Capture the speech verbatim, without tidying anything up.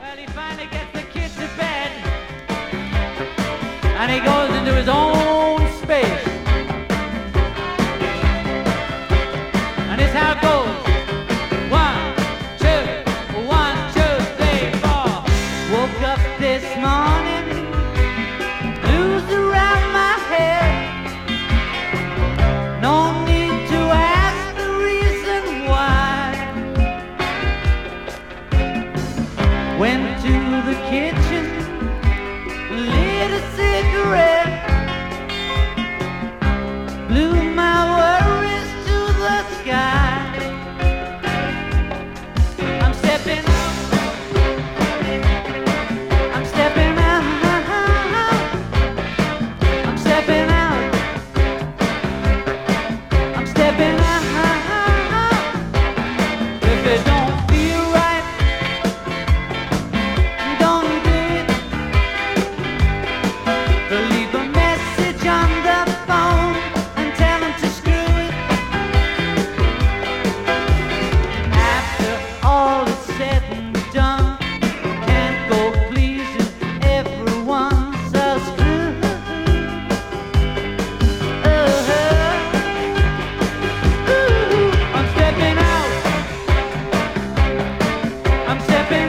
Well, he finally gets the kid to bed, and he goes into his own space. And it's how it goes. One, two, one, two, three, four. Woke up this morning, blues around my head. No need to ask the reason why. Went to the kitchen, lit a cigarette, blew my worries to the sky. I'm stepping out, I'm stepping out, I'm stepping out, I'm stepping out. If it don't feel right, don't do it. Leave a message on the phone and tell him to screw it. After all is said and done, can't go pleasing everyone, so screw. Uh-huh. Ooh, I'm stepping out, I'm stepping